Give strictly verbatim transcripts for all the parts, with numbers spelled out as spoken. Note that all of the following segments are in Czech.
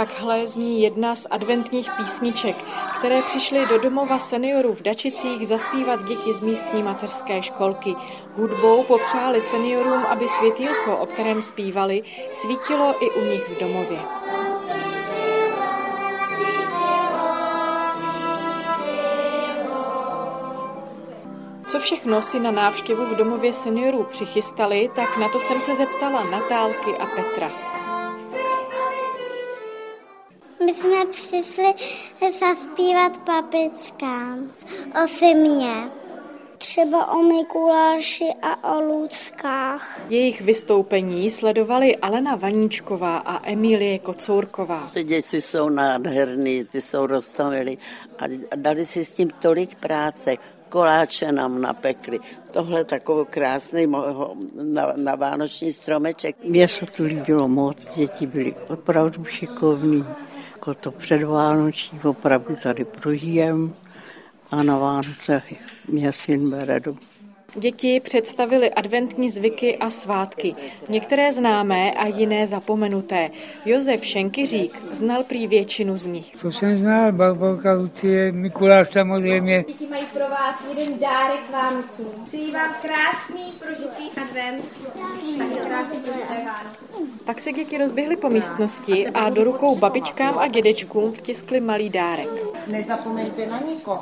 takhle zní jedna z adventních písniček, které přišly do domova seniorů v Dačicích zaspívat děti z místní mateřské školky. Hudbou popřáli seniorům, aby světýlko, o kterém zpívali, svítilo i u nich v domově. Co všechno si na návštěvu v domově seniorů přichystali, tak na to jsem se zeptala Natálky a Petra. My jsme přišli zaspívat babičkám o zimě, třeba o Mikuláši a o Luckách. Jejich vystoupení sledovali Alena Vaníčková a Emílie Kocourková. Ty děti jsou nádherný, ty jsou roztomilí a dali si s tím tolik práce. Koláče nám napekli. Tohle takový krásný na, na vánoční stromeček. Mně se to líbilo moc, děti byly opravdu šikovní. Jako to předvánoční opravdu tady prožijem a na Vánoce mě syn bere domů. Děti představili adventní zvyky a svátky. Některé známé a jiné zapomenuté. Josef Šenkyřík znal prý většinu z nich. To jsem znal, Barborka, Lucie, Mikuláš samozřejmě. Děti mají pro vás jeden dárek Vánocům. Přeji vám krásný prožitý advent. Taky krásný prožité Vánoce. Pak se děti rozběhly po místnosti a do rukou babičkám a dědečkům vtiskli malý dárek. Nezapomeňte na nikoho.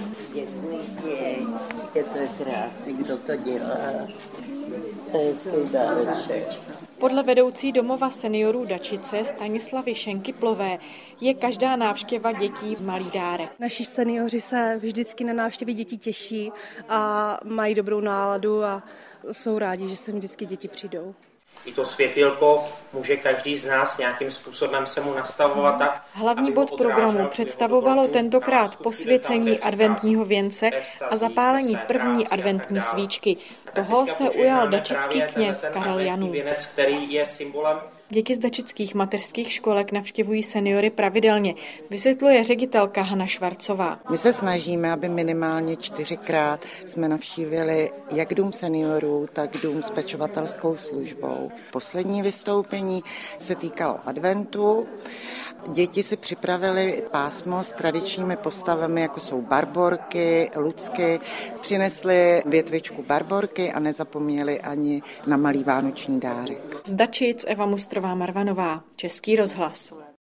Děkuji. Je to krásný, kdo to dělá. To je hezký dáreček. Podle vedoucí domova seniorů Dačice Stanislavy Šenkyplové je každá návštěva dětí malý dárek. Naši seniori se vždycky na návštěvy dětí těší a mají dobrou náladu a jsou rádi, že sem vždycky děti přijdou. I to světýlko může každý z nás nějakým způsobem se mu nastavovat tak. Hlavní bod programu představovalo tentokrát posvěcení adventního věnce a zapálení první adventní svíčky. Toho se ujal dačický kněz Karel Janů. Který je symbolem. Děti z dačických mateřských školek navštěvují seniory pravidelně, vysvětluje ředitelka Hana Švarcová. My se snažíme, aby minimálně čtyřikrát jsme navštívili jak dům seniorů, tak dům s pečovatelskou službou. Poslední vystoupení se týkalo adventu. Děti si připravili pásmo s tradičními postavami, jako jsou barborky, lucky. Přinesli větvičku barborky a nezapomněli ani na malý vánoční dárek. Z Dačic Eva Mustrová Marvanová, Český rozhlas.